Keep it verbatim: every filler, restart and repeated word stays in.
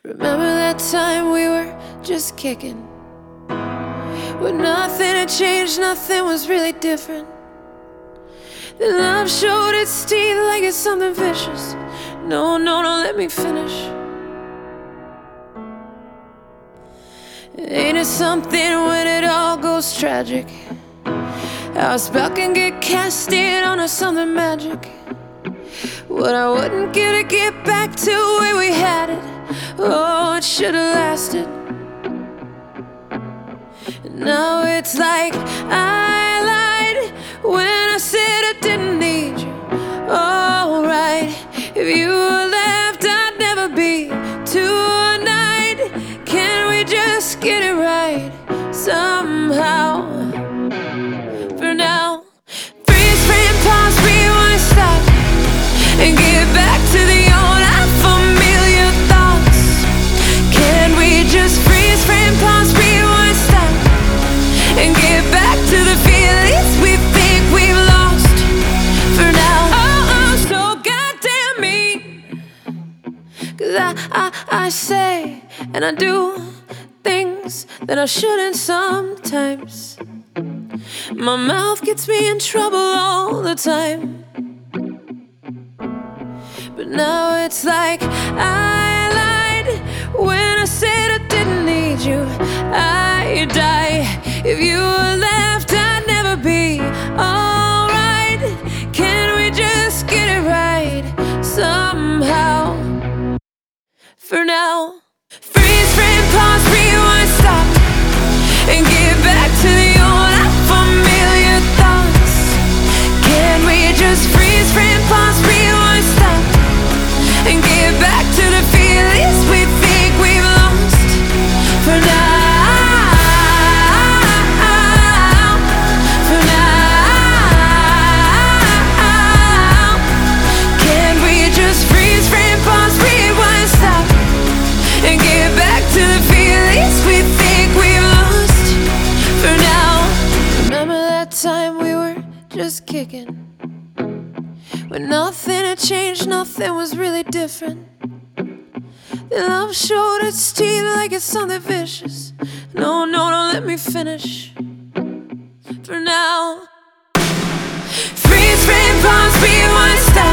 Remember that time we were just kicking, when nothing had changed, nothing was really different. Then love showed its teeth like it's something vicious. No, no, no, let me finish. Ain't it something when it all goes tragic? How a spell can get cast in on us, something magic. What I wouldn't give to get back to where we had it. Oh, it should've lasted. Now it's like I lied when I said I didn't need you. Alright, if you were left, I'd never be. Tonight, can we just get it right somehow? For now, freeze frame, pause, rewind, stop, and get back to the old unfamiliar thoughts. Can we just freeze frame, pause, rewind, stop, and get back to the feelings we think we've lost? For now, oh, oh, so goddamn mean, 'cause I, I, I say and I do things that I shouldn't sometimes. My mouth gets me in trouble all the time. But now it's like I lied when I said I didn't need you. I'd die if you were left, I'd never be. Alright, can we just get it right somehow? For now, freeze frame, pause, rewind, stop, and get back to the old unfamiliar thoughts. Can we just freeze frame, pause, rewind, stop, and get back to the feelings we think we've lost? For now, for now, can we just freeze frame, pause, rewind, stop, and get back to the feelings we think we've lost? For now, remember that time we were just kicking, when nothing had changed, nothing was really different. Then love showed its teeth like it's something vicious. No, no, don't let me finish. For now, freeze frame, pause, rewind, stop,